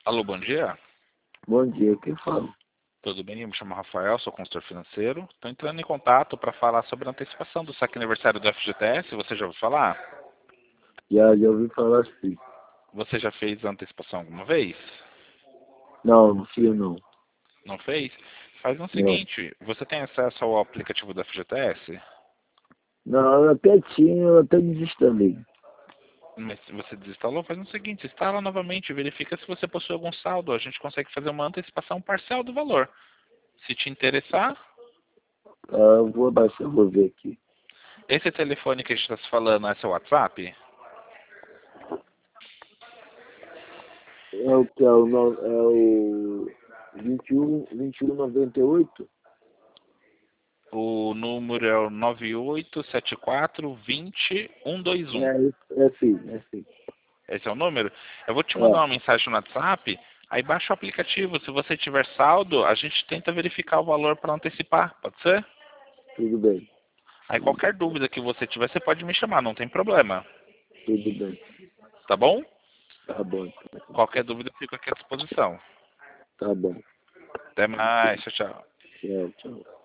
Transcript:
Alô, bom dia. Bom dia, quem fala? Tudo bem? Eu me chamo Rafael, sou consultor financeiro. Estou entrando em contato para falar sobre a antecipação do saque aniversário do FGTS. Você já ouviu falar? Já ouvi falar assim. Você já fez a antecipação alguma vez? Não fio não. Não fez? Faz o Não. seguinte, você tem acesso ao aplicativo do FGTS? Não, eu até tinha, eu até desinstalei. Mas se você desinstalou, faz o seguinte, instala novamente, verifica se você possui algum saldo. A gente consegue fazer uma antecipação parcial do valor. Se te interessar, Ah, eu vou abaixar, vou ver aqui. esse telefone que a gente está se falando é seu WhatsApp? É o que é o 2198? O número é o 987420-121. É sim. Esse é o número? Eu vou te mandar É, uma mensagem no WhatsApp, aí baixa o aplicativo. Se você tiver saldo, a gente tenta verificar o valor para antecipar, pode ser? tudo bem, Aí qualquer dúvida que você tiver, você pode me chamar, não tem problema. tudo bem. Tá bom? Tá bom, então. Qualquer dúvida, eu fico aqui à disposição. Tá bom. Até mais, tchau, tchau. Tchau, tchau.